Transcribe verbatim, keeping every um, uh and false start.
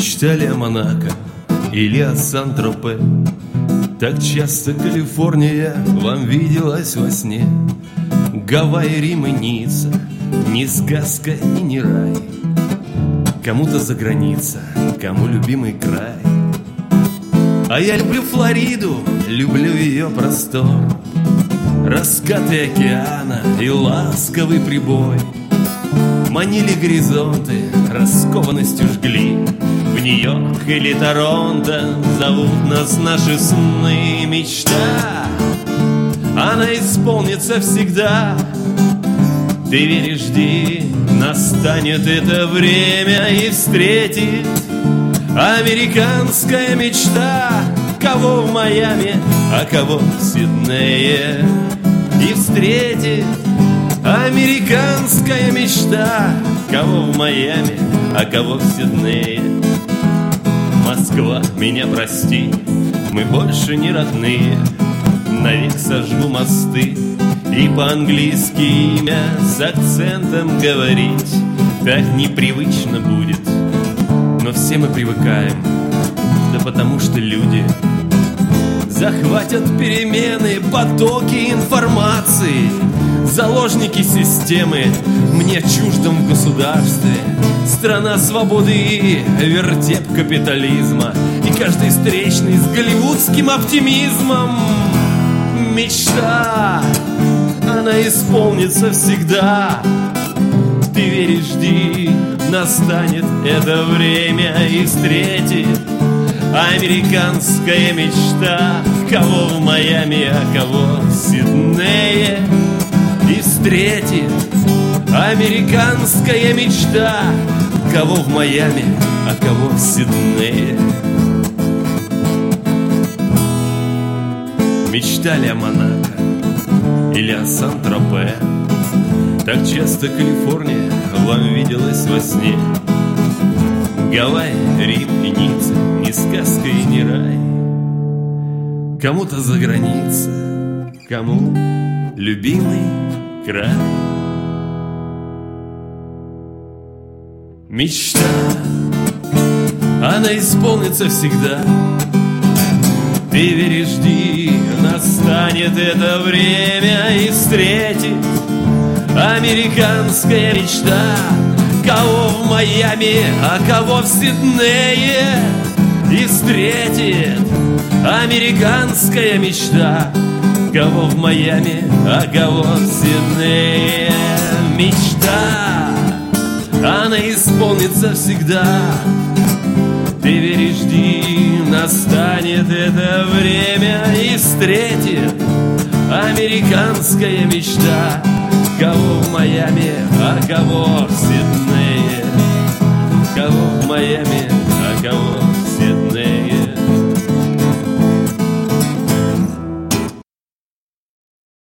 Мечтали о Монако или о Сан-Тропе. Так часто Калифорния вам виделась во сне. Гавайи, Рим и Ницца, ни сказка и ни рай. Кому-то за граница, кому любимый край. А я люблю Флориду, люблю ее простор, раскаты океана и ласковый прибой. Манили горизонты, раскованностью жгли. В Нью-Йорк или Торонто зовут нас наши сны. Мечта, она исполнится всегда. Ты веришь, жди, настанет это время и встретит американская мечта. Кого в Майами, а кого в Сиднее. И встретит американская мечта. Кого в Майами, а кого в Сиднее. Москва, меня прости, мы больше не родные. Навек сожгу мосты и по-английски имя с акцентом говорить так непривычно будет. Но все мы привыкаем, да потому что люди захватят перемены, потоки информации. Заложники системы мне чуждом в государстве. Страна свободы и вертеп капитализма. И каждый встречный с голливудским оптимизмом. Мечта, она исполнится всегда. Ты веришь, жди, настанет это время и встретит американская мечта. Кого в Майами, а кого в Сиднее. И встретит американская мечта. Кого в Майами, а кого в Сиднее. Мечтали о Монако или о Сан-Тропе. Так часто Калифорния вам виделась во сне. Гавайи, Рим и Ницца, ни сказка и ни рай. Кому-то за граница, кому любимый край. Мечта, она исполнится всегда. Ты веришь, жди, настанет это время и встретит американская мечта. Кого в Майами, а кого в Сиднее. И встретит американская мечта. Кого в Майами, а кого в Сиднее. Мечта, она исполнится всегда. Ты веришь, жди, настанет это время и встретит американская мечта. Кого в Майами, а кого в Сиднее. Кого в Майами, а кого